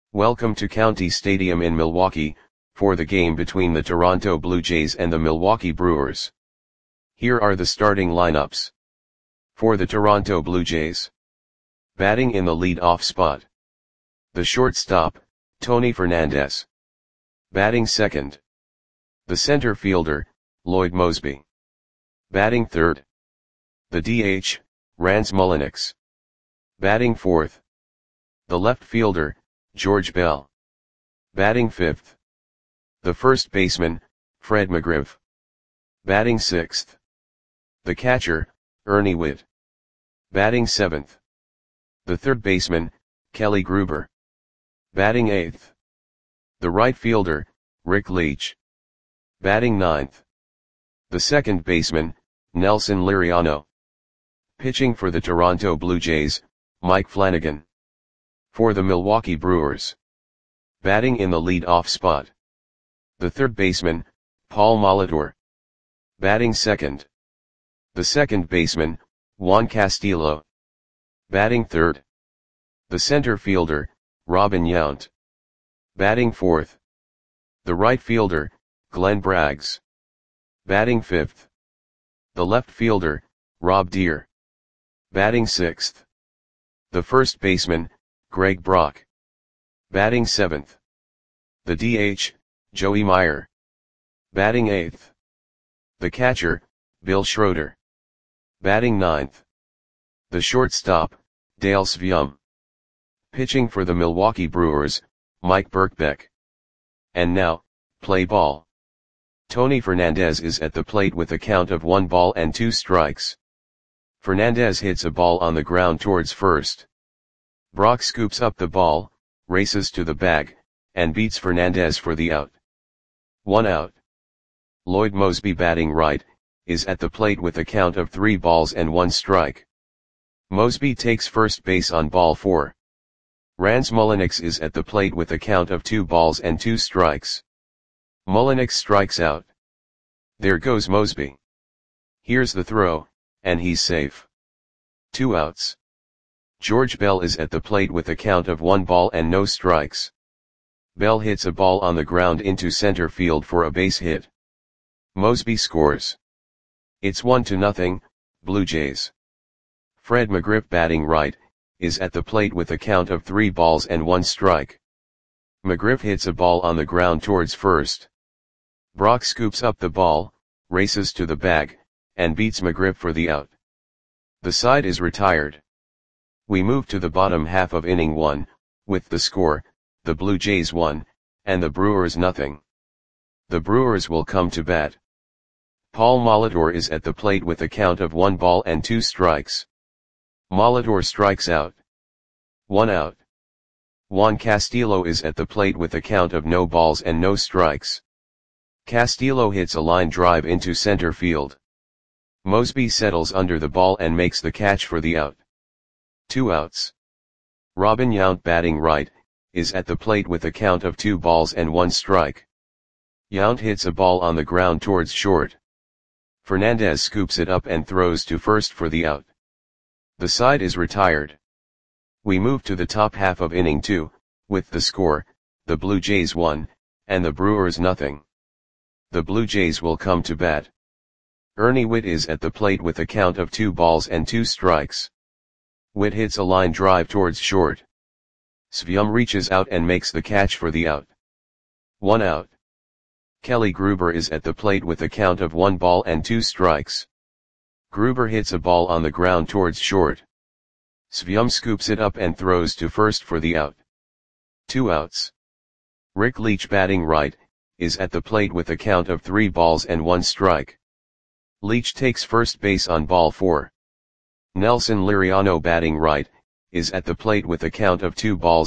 Welcome to County Stadium in Milwaukee, for the game between the Toronto Blue Jays and the Milwaukee Brewers. Here are the starting lineups. For the Toronto Blue Jays. Batting in the lead-off spot. The shortstop, Tony Fernandez. Batting second. The center fielder, Lloyd Moseby. Batting third. The DH, Rance Mulliniks. Batting fourth. The left fielder, George Bell. Batting fifth. The first baseman, Fred McGriff. Batting sixth. The catcher, Ernie Whitt. Batting seventh. The third baseman, Kelly Gruber. Batting eighth. The right fielder, Rick Leach. Batting ninth. The second baseman, Nelson Liriano. Pitching for the Toronto Blue Jays, Mike Flanagan. For the Milwaukee Brewers. Batting in the lead-off spot. The third baseman, Paul Molitor. Batting second. The second baseman, Juan Castillo. Batting third. The center fielder, Robin Yount. Batting fourth. The right fielder, Glenn Braggs. Batting fifth. The left fielder, Rob Deere. Batting sixth. The first baseman, Greg Brock. Batting seventh. The DH, Joey Meyer. Batting eighth. The catcher, Bill Schroeder. Batting ninth. The shortstop, Dale Sveum. Pitching for the Milwaukee Brewers, Mike Birkbeck. And now, play ball. Tony Fernandez is at the plate with a count of 1-2 Fernandez hits a ball on the ground towards first. Brock scoops up the ball, races to the bag, and beats Fernandez for the out. 1 out. Lloyd Moseby, batting right, is at the plate with a count of 3-1 strike. Moseby takes first base on ball 4. Rance Mulliniks is at the plate with a count of 2-2. Mulliniks strikes out. There goes Moseby. Here's the throw, and he's safe. 2 outs. George Bell is at the plate with a count of 1-0. Bell hits a ball on the ground into center field for a base hit. Moseby scores. It's 1-0, Blue Jays. Fred McGriff, batting right, is at the plate with a count of 3-1. McGriff hits a ball on the ground towards first. Brock scoops up the ball, races to the bag, and beats McGriff for the out. The side is retired. We move to the bottom half of inning 1, with the score, the Blue Jays 1, and the Brewers 0. The Brewers will come to bat. Paul Molitor is at the plate with a count of 1-2. Molitor strikes out. 1 out. Juan Castillo is at the plate with a count of no balls and no strikes. Castillo hits a line drive into center field. Moseby settles under the ball and makes the catch for the out. 2 outs. Robin Yount, batting right, is at the plate with a count of 2-1. Yount hits a ball on the ground towards short. Fernandez scoops it up and throws to first for the out. The side is retired. We move to the top half of inning 2, with the score, the Blue Jays 1, and the Brewers 0. The Blue Jays will come to bat. Ernie Whitt is at the plate with a count of 2-2. Whitt hits a line drive towards short. Sveum reaches out and makes the catch for the out. 1 out. Kelly Gruber is at the plate with a count of 1-2. Gruber hits a ball on the ground towards short. Sveum scoops it up and throws to first for the out. 2 outs. Rick Leach, batting right, is at the plate with a count of 3-1. Leach takes first base on ball 4. Nelson Liriano, batting right, is at the plate with a count of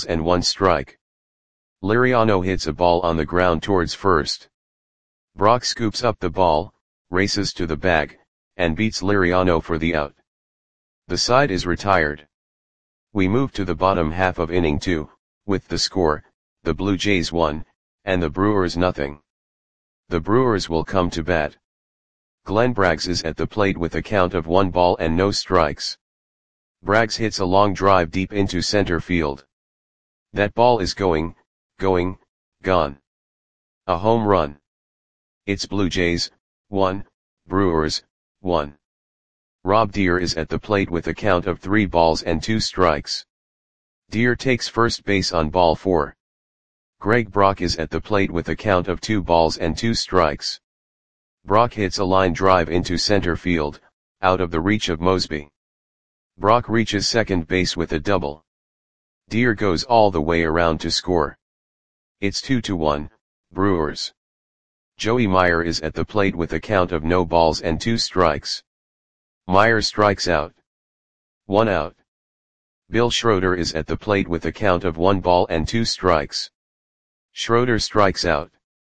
2-1. Liriano hits a ball on the ground towards first. Brock scoops up the ball, races to the bag, and beats Liriano for the out. The side is retired. We move to the bottom half of inning 2, with the score, the Blue Jays 1, and the Brewers 0. The Brewers will come to bat. Glenn Braggs is at the plate with a count of 1-0. Braggs hits a long drive deep into center field. That ball is going, gone. A home run. It's Blue Jays, 1, Brewers, 1. Rob Deer is at the plate with a count of 3 balls and 2 strikes. Deer takes first base on ball 4. Greg Brock is at the plate with a count of 2 balls and 2 strikes. Brock hits a line drive into center field, out of the reach of Mosby. Brock reaches second base with a double. Deer goes all the way around to score. It's 2-1, Brewers. Joey Meyer is at the plate with a count of no balls and 2 strikes. Meyer strikes out. 1 out. Bill Schroeder is at the plate with a count of 1 ball and 2 strikes. Schroeder strikes out.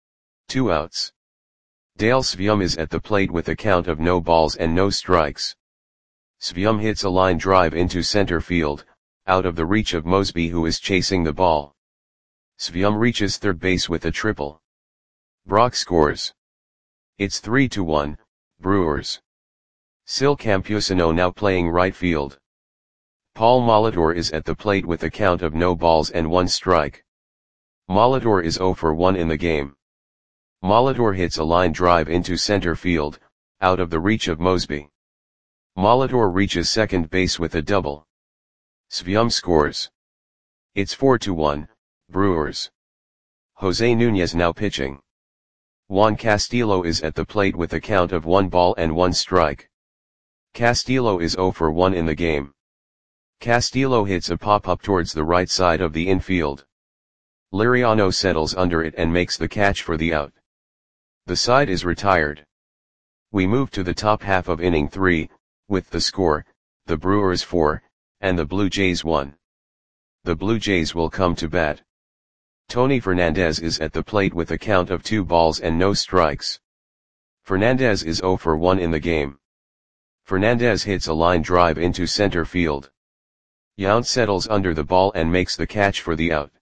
2 outs. Dale Svium is at the plate with a count of no balls and no strikes. Svium hits a line drive into center field, out of the reach of Mosby, who is chasing the ball. Svium reaches third base with a triple. Brock scores. It's 3-1, Brewers. Sil Campusano now playing right field. Paul Molitor is at the plate with a count of no balls and 1 strike. Molitor is 0 for 1 in the game. Molitor hits a line drive into center field, out of the reach of Mosby. Molitor reaches second base with a double. Svium scores. It's 4-1, Brewers. Jose Nunez now pitching. Juan Castillo is at the plate with a count of 1 ball and 1 strike. Castillo is 0 for 1 in the game. Castillo hits a pop-up towards the right side of the infield. Liriano settles under it and makes the catch for the out. The side is retired. We move to the top half of inning 3, with the score, the Brewers 4, and the Blue Jays 1. The Blue Jays will come to bat. Tony Fernandez is at the plate with a count of 2 balls and no strikes. Fernandez is 0 for 1 in the game. Fernandez hits a line drive into center field. Yount settles under the ball and makes the catch for the out.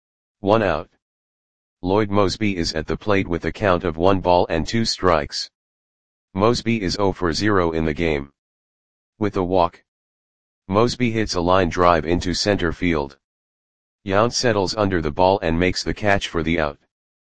1 out. Lloyd Mosby is at the plate with a count of 1 ball and 2 strikes. Mosby is 0 for 0 in the game. With a walk. Mosby hits a line drive into center field. Yount settles under the ball and makes the catch for the out.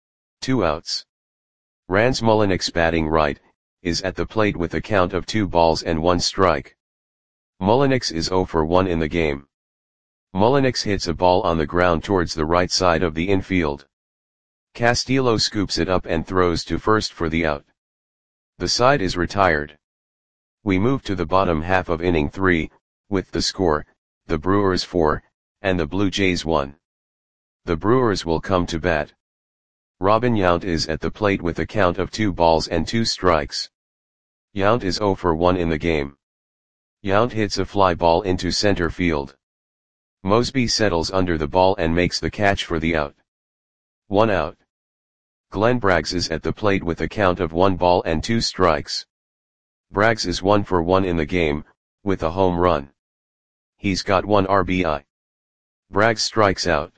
2 outs. Rans Mulliniks, batting right, is at the plate with a count of 2 balls and 1 strike. Mulliniks is 0 for 1 in the game. Mulliniks hits a ball on the ground towards the right side of the infield. Castillo scoops it up and throws to first for the out. The side is retired. We move to the bottom half of inning 3, with the score, the Brewers 4, and the Blue Jays 1. The Brewers will come to bat. Robin Yount is at the plate with a count of 2 balls and 2 strikes. Yount is 0 for 1 in the game. Yount hits a fly ball into center field. Mosby settles under the ball and makes the catch for the out. 1 out. Glenn Braggs is at the plate with a count of 1 ball and 2 strikes. Braggs is 1 for 1 in the game, with a home run. He's got 1 RBI. Braggs strikes out.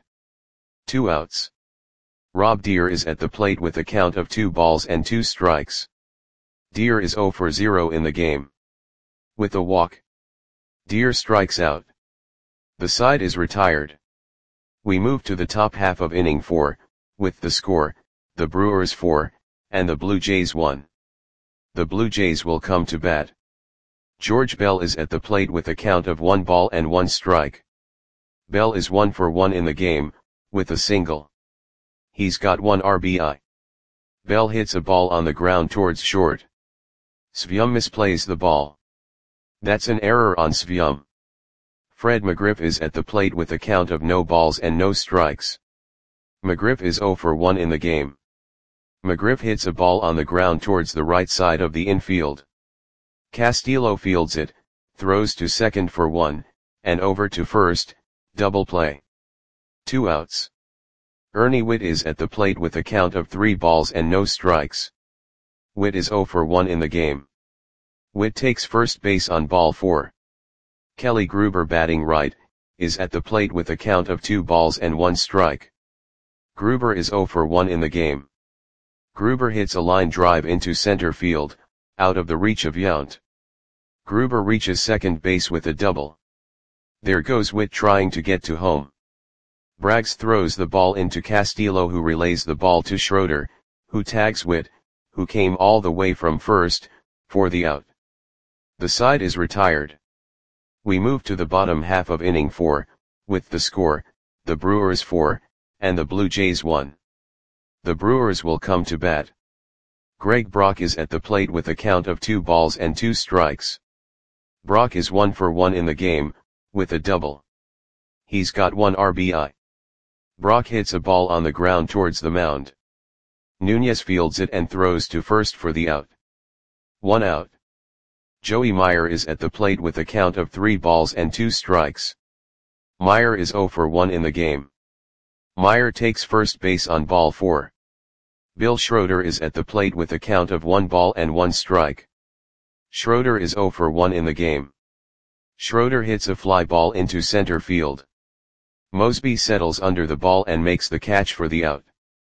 2 outs. Rob Deer is at the plate with a count of 2 balls and 2 strikes. Deer is 0 for 0 in the game. With a walk. Deer strikes out. The side is retired. We move to the top half of inning 4, with the score, the Brewers 4, and the Blue Jays 1. The Blue Jays will come to bat. George Bell is at the plate with a count of 1 ball and 1 strike. Bell is 1 for 1 in the game, with a single. He's got 1 RBI. Bell hits a ball on the ground towards short. Svium misplays the ball. That's an error on Svium. Fred McGriff is at the plate with a count of no balls and no strikes. McGriff is 0 for 1 in the game. McGriff hits a ball on the ground towards the right side of the infield. Castillo fields it, throws to second for 1, and over to first, double play. 2 outs. Ernie Whitt is at the plate with a count of 3 balls and no strikes. Whitt is 0 for 1 in the game. Whitt takes first base on ball 4. Kelly Gruber, batting right, is at the plate with a count of 2 balls and 1 strike. Gruber is 0 for 1 in the game. Gruber hits a line drive into center field, out of the reach of Yount. Gruber reaches second base with a double. There goes Whitt trying to get to home. Braggs throws the ball into Castillo, who relays the ball to Schroeder, who tags Witt, who came all the way from first, for the out. The side is retired. We move to the bottom half of inning 4, with the score, the Brewers 4, and the Blue Jays 1. The Brewers will come to bat. Greg Brock is at the plate with a count of 2 balls and 2 strikes. Brock is 1 for 1 in the game, with a double. He's got 1 RBI. Brock hits a ball on the ground towards the mound. Nunez fields it and throws to first for the out. 1 out. Joey Meyer is at the plate with a count of 3 balls and 2 strikes. Meyer is 0 for 1 in the game. Meyer takes first base on ball 4. Bill Schroeder is at the plate with a count of 1 ball and 1 strike. Schroeder is 0 for 1 in the game. Schroeder hits a fly ball into center field. Mosby settles under the ball and makes the catch for the out.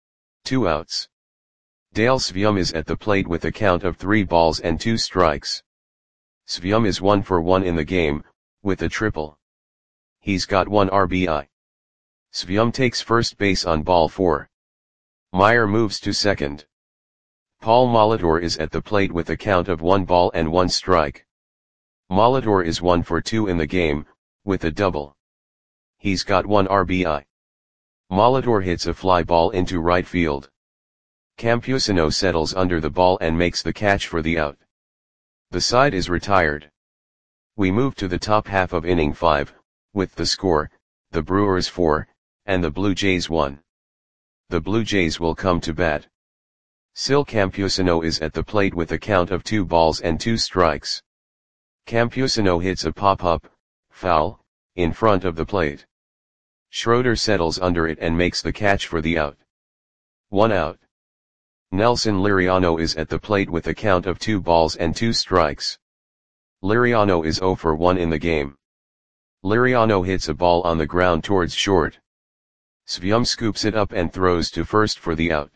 2 outs. Dale Sveum is at the plate with a count of 3 balls and 2 strikes. Sveum is 1 for 1 in the game, with a triple. He's got 1 RBI. Sveum takes first base on ball 4. Meyer moves to second. Paul Molitor is at the plate with a count of 1 ball and 1 strike. Molitor is 1 for 2 in the game, with a double. He's got 1 RBI. Molitor hits a fly ball into right field. Campusano settles under the ball and makes the catch for the out. The side is retired. We move to the top half of inning 5, with the score, the Brewers 4, and the Blue Jays 1. The Blue Jays will come to bat. Sil Campusano is at the plate with a count of 2 balls and 2 strikes. Campusano hits a pop-up, foul, in front of the plate. Schroeder settles under it and makes the catch for the out. 1 out. Nelson Liriano is at the plate with a count of 2 balls and 2 strikes. Liriano is 0 for 1 in the game. Liriano hits a ball on the ground towards short. Sveum scoops it up and throws to first for the out.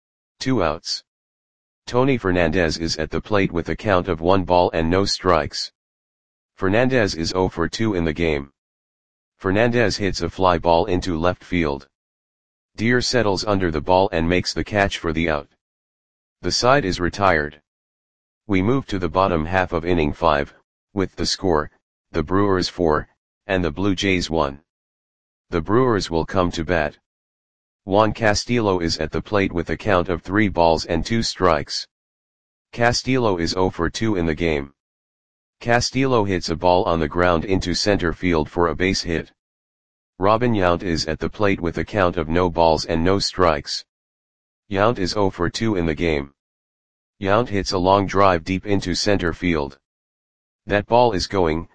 2 outs. Tony Fernandez is at the plate with a count of 1 ball and no strikes. Fernandez is 0 for 2 in the game. Fernandez hits a fly ball into left field. Deer settles under the ball and makes the catch for the out. The side is retired. We move to the bottom half of inning 5, with the score, the Brewers 4, and the Blue Jays 1. The Brewers will come to bat. Juan Castillo is at the plate with a count of 3 balls and 2 strikes. Castillo is 0 for 2 in the game. Castillo hits a ball on the ground into center field for a base hit. Robin Yount is at the plate with a count of no balls and no strikes. Yount is 0 for 2 in the game. Yount hits a long drive deep into center field. That ball is gone.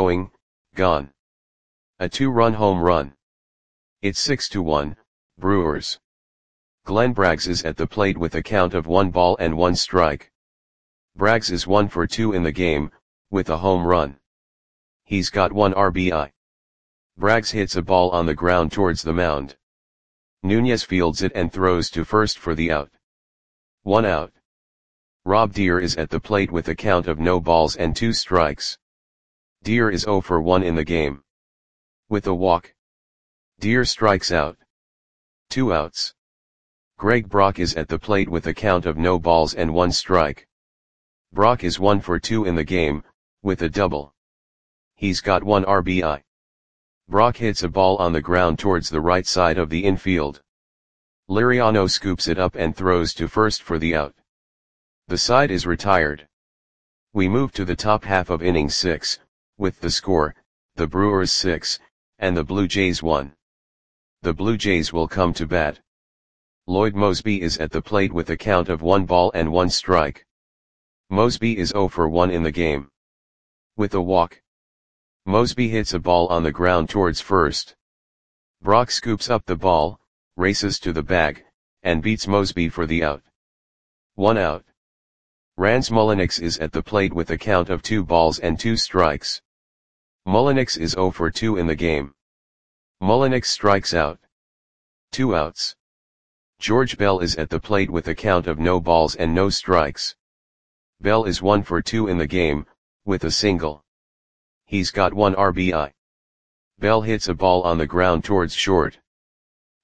A 2-run home run. It's 6-1, Brewers. Glenn Braggs is at the plate with a count of 1 ball and 1 strike. Braggs is 1 for 2 in the game, with a home run. He's got 1 RBI. Braggs hits a ball on the ground towards the mound. Nunez fields it and throws to first for the out. 1 out. Rob Deer is at the plate with a count of no balls and 2 strikes. Deer is 0 for 1 in the game. With a walk. Deer strikes out. 2 outs. Greg Brock is at the plate with a count of no balls and 1 strike. Brock is 1 for 2 in the game, with a double. He's got 1 RBI. Brock hits a ball on the ground towards the right side of the infield. Liriano scoops it up and throws to first for the out. The side is retired. We move to the top half of inning 6, with the score, the Brewers 6, and the Blue Jays 1. The Blue Jays will come to bat. Lloyd Mosby is at the plate with a count of 1 ball and 1 strike. Mosby is 0 for 1 in the game. With a walk. Mosby hits a ball on the ground towards first. Brock scoops up the ball, races to the bag, and beats Mosby for the out. 1 out. Rans Mulliniks is at the plate with a count of 2 balls and 2 strikes. Mulliniks is 0 for 2 in the game. Mulliniks strikes out. 2 outs. George Bell is at the plate with a count of no balls and no strikes. Bell is 1 for 2 in the game, with a single. He's got 1 RBI. Bell hits a ball on the ground towards short.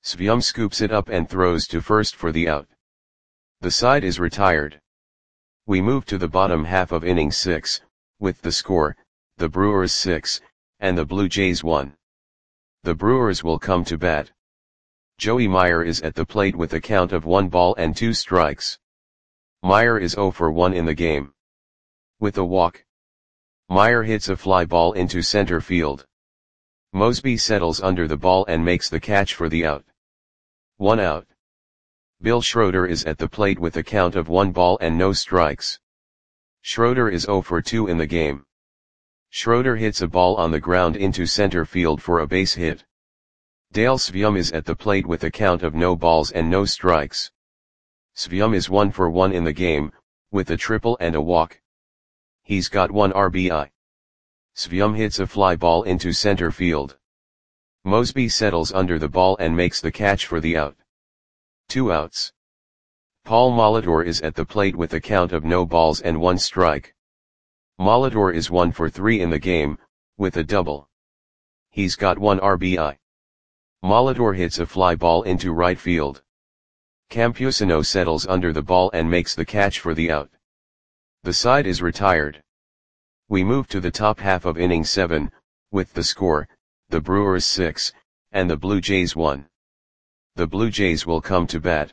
Svyum scoops it up and throws to first for the out. The side is retired. We move to the bottom half of inning 6, with the score, the Brewers 6, and the Blue Jays 1. The Brewers will come to bat. Joey Meyer is at the plate with a count of 1 ball and 2 strikes. Meyer is 0 for 1 in the game. With a walk, Meyer hits a fly ball into center field. Mosby settles under the ball and makes the catch for the out. 1 out. Bill Schroeder is at the plate with a count of 1 ball and no strikes. Schroeder is 0 for 2 in the game. Schroeder hits a ball on the ground into center field for a base hit. Dale Svyum is at the plate with a count of no balls and no strikes. Svyum is 1 for 1 in the game, with a triple and a walk. He's got 1 RBI. Svyum hits a fly ball into center field. Mosby settles under the ball and makes the catch for the out. 2 outs. Paul Molitor is at the plate with a count of no balls and 1 strike. Molitor is 1 for 3 in the game, with a double. He's got 1 RBI. Molitor hits a fly ball into right field. Campusano settles under the ball and makes the catch for the out. The side is retired. We move to the top half of inning 7, with the score, the Brewers 6, and the Blue Jays 1. The Blue Jays will come to bat.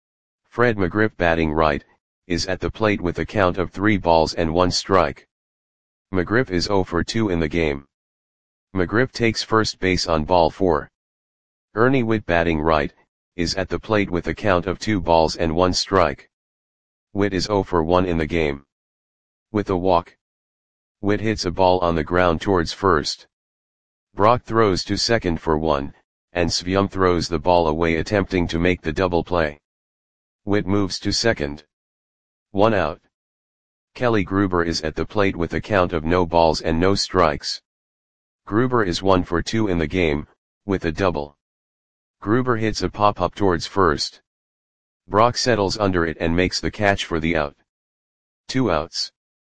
Fred McGriff, batting right, is at the plate with a count of 3 balls and 1 strike. McGriff is 0 for 2 in the game. McGriff takes first base on ball 4. Ernie Whitt, batting right, is at the plate with a count of 2 balls and 1 strike. Whitt is 0 for 1 in the game. With a walk, Whitt hits a ball on the ground towards first. Brock throws to second for 1, and Svyum throws the ball away attempting to make the double play. Whitt moves to second. 1 out. Kelly Gruber is at the plate with a count of no balls and no strikes. Gruber is 1 for 2 in the game, with a double. Gruber hits a pop-up towards first. Brock settles under it and makes the catch for the out. 2 outs.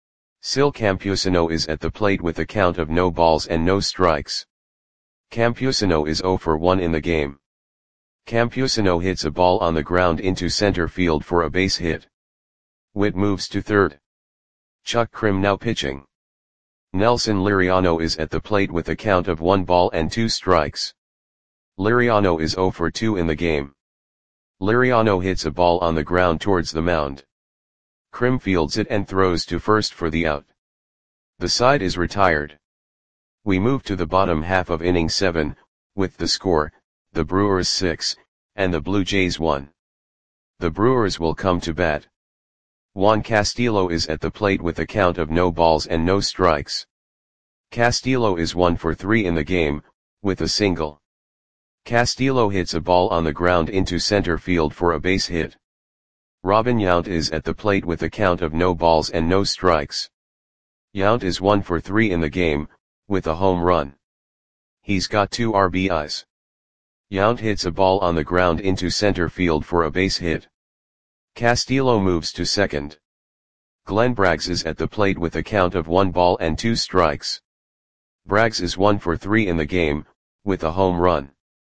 Sil Campusano is at the plate with a count of no balls and no strikes. Campusano is 0 for 1 in the game. Campusano hits a ball on the ground into center field for a base hit. Whitt moves to third. Chuck Krim now pitching. Nelson Liriano is at the plate with a count of 1 ball and 2 strikes. Liriano is 0 for 2 in the game. Liriano hits a ball on the ground towards the mound. Krim fields it and throws to first for the out. The side is retired. We move to the bottom half of inning 7, with the score, the Brewers 6, and the Blue Jays 1. The Brewers will come to bat. Juan Castillo is at the plate with a count of no balls and no strikes. Castillo is 1 for 3 in the game, with a single. Castillo hits a ball on the ground into center field for a base hit. Robin Yount is at the plate with a count of no balls and no strikes. Yount is 1 for 3 in the game, with a home run. He's got 2 RBIs. Yount hits a ball on the ground into center field for a base hit. Castillo moves to second. Glenn Braggs is at the plate with a count of 1 ball and 2 strikes. Braggs is 1 for 3 in the game, with a home run.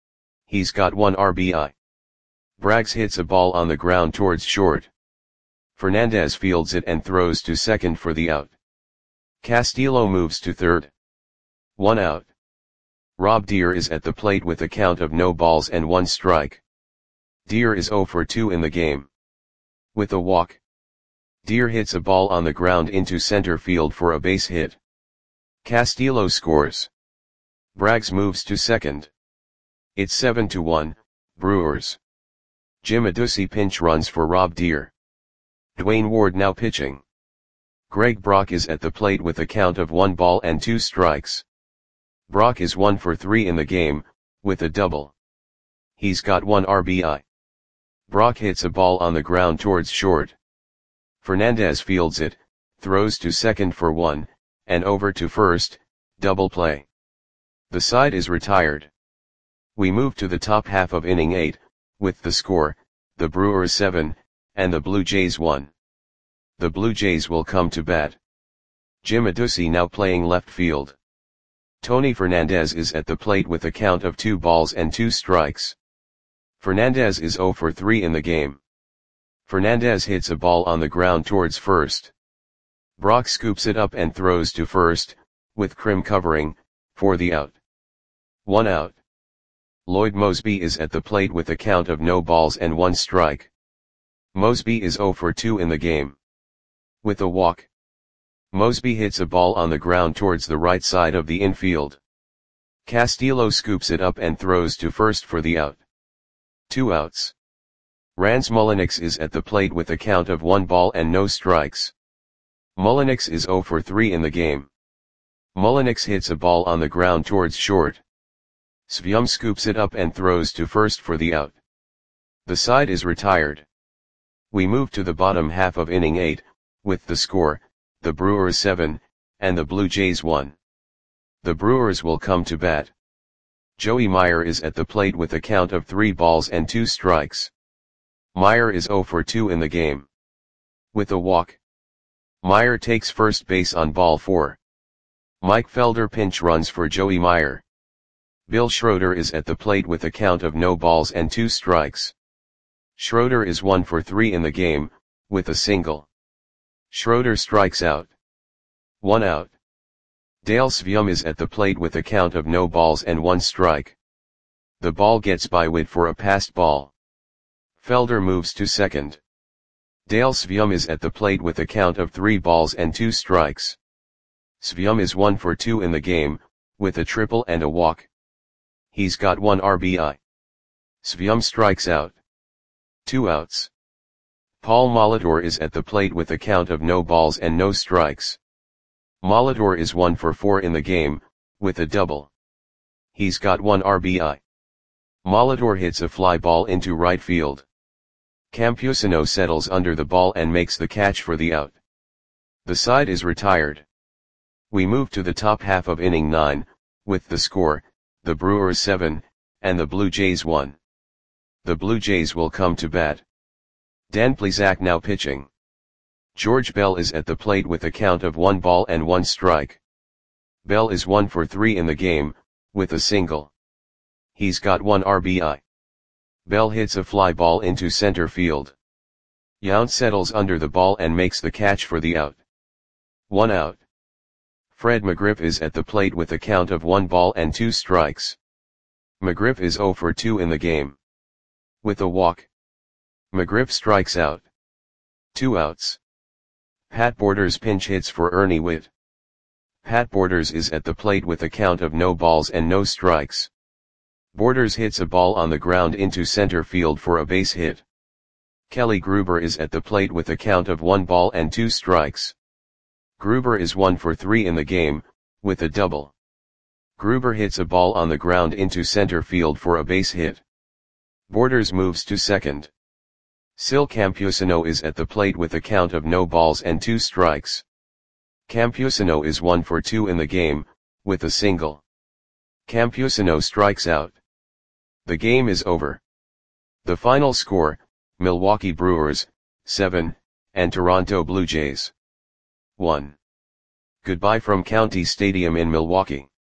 He's got 1 RBI. Braggs hits a ball on the ground towards short. Fernandez fields it and throws to second for the out. Castillo moves to third. 1 out. Rob Deer is at the plate with a count of no balls and 1 strike. Deer is 0 for 2 in the game. With a walk, Deer hits a ball on the ground into center field for a base hit. Castillo scores. Braggs moves to second. It's 7-1, Brewers. Jim Adduci pinch runs for Rob Deer. Dwayne Ward now pitching. Greg Brock is at the plate with a count of 1 ball and 2 strikes. Brock is 1 for 3 in the game, with a double. He's got 1 RBI. Brock hits a ball on the ground towards short. Fernandez fields it, throws to second for 1, and over to first, double play. The side is retired. We move to the top half of inning 8, with the score, the Brewers 7, and the Blue Jays 1. The Blue Jays will come to bat. Jim Adduci now playing left field. Tony Fernandez is at the plate with a count of 2 balls and 2 strikes. Fernandez is 0 for 3 in the game. Fernandez hits a ball on the ground towards first. Brock scoops it up and throws to first, with Krim covering, for the out. 1 out. Lloyd Moseby is at the plate with a count of no balls and 1 strike. Moseby is 0 for 2 in the game. With a walk. Moseby hits a ball on the ground towards the right side of the infield. Castillo scoops it up and throws to first for the out. 2 outs. Rans Mulliniks is at the plate with a count of 1 ball and no strikes. Mulliniks is 0 for 3 in the game. Mulliniks hits a ball on the ground towards short. Svyum scoops it up and throws to first for the out. The side is retired. We move to the bottom half of inning 8, with the score, the Brewers 7, and the Blue Jays 1. The Brewers will come to bat. Joey Meyer is at the plate with a count of 3 balls and 2 strikes. Meyer is 0 for 2 in the game. With a walk. Meyer takes first base on ball 4. Mike Felder pinch runs for Joey Meyer. Bill Schroeder is at the plate with a count of no balls and 2 strikes. Schroeder is 1 for 3 in the game, with a single. Schroeder strikes out. 1 out. Dale Svyum is at the plate with a count of no balls and 1 strike. The ball gets by Witt for a passed ball. Felder moves to second. Dale Svyum is at the plate with a count of 3 balls and 2 strikes. Svyum is 1 for 2 in the game, with a triple and a walk. He's got 1 RBI. Svyum strikes out. 2 outs. Paul Molitor is at the plate with a count of no balls and no strikes. Molitor is 1 for 4 in the game, with a double. He's got 1 RBI. Molitor hits a fly ball into right field. Campusano settles under the ball and makes the catch for the out. The side is retired. We move to the top half of inning 9, with the score, the Brewers 7, and the Blue Jays 1. The Blue Jays will come to bat. Dan Plesac now pitching. George Bell is at the plate with a count of 1 ball and 1 strike. Bell is 1 for 3 in the game, with a single. He's got 1 RBI. Bell hits a fly ball into center field. Yount settles under the ball and makes the catch for the out. 1 out. Fred McGriff is at the plate with a count of 1 ball and 2 strikes. McGriff is 0 for 2 in the game. With a walk. McGriff strikes out. 2 outs. Pat Borders pinch hits for Ernie Witt. Pat Borders is at the plate with a count of no balls and no strikes. Borders hits a ball on the ground into center field for a base hit. Kelly Gruber is at the plate with a count of 1 ball and 2 strikes. Gruber is 1 for 3 in the game, with a double. Gruber hits a ball on the ground into center field for a base hit. Borders moves to second. Sil Campusano is at the plate with a count of no balls and 2 strikes. Campusano is 1 for 2 in the game, with a single. Campusano strikes out. The game is over. The final score, Milwaukee Brewers, 7, and Toronto Blue Jays, 1. Goodbye from County Stadium in Milwaukee.